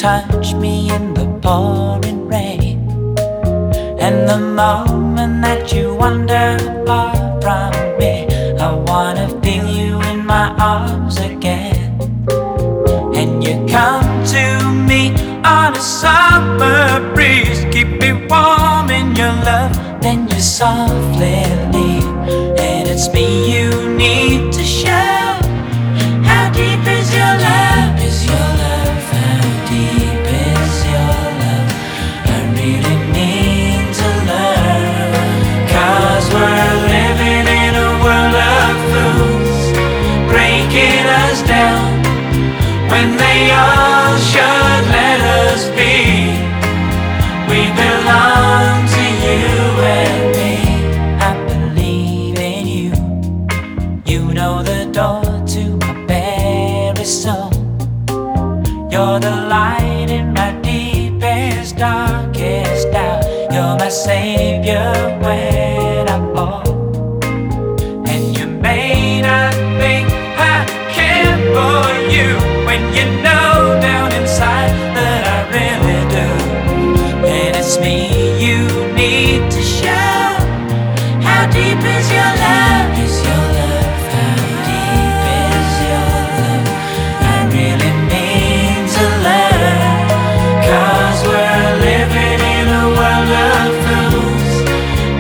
touch me in the pouring rain, and the moment that you wander far from me, I wanna feel you in my arms again. And you come to me on a summer breeze, keep me warm in your love, then you softly leave. And it's me you need to show. How deep is your love? Is your love? How deep is your love? I really need to learn. 'Cause we're living in a world of fools, breaking us down when they all should let us be. We belong to you and me. I believe in you. You know the door to my very soul. You're the light in my deepest, darkest doubt. You're my savior when I fall. And you may not think I care for you, when you know down inside that I really do. And it's me you need to show. How deep is your love? Is your love? How deep is your love? I really need to learn. 'Cause we're living in a world of fools,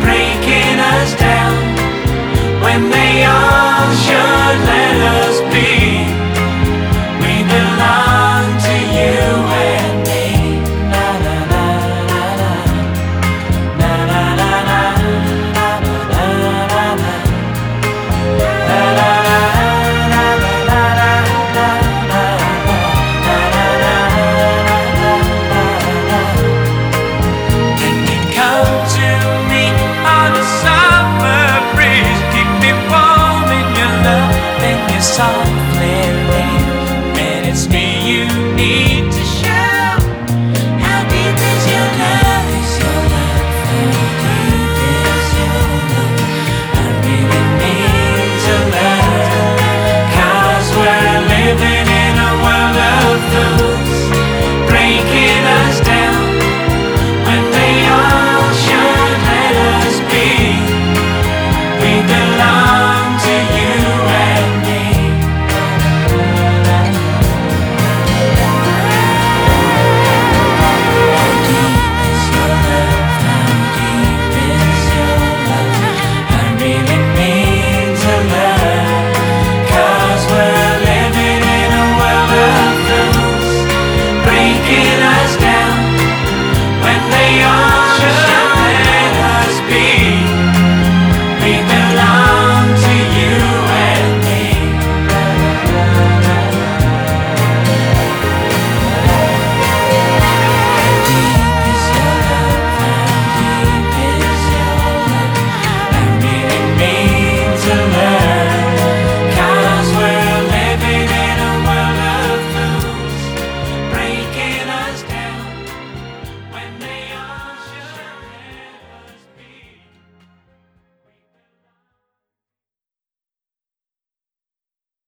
breaking us down when they all should let us be.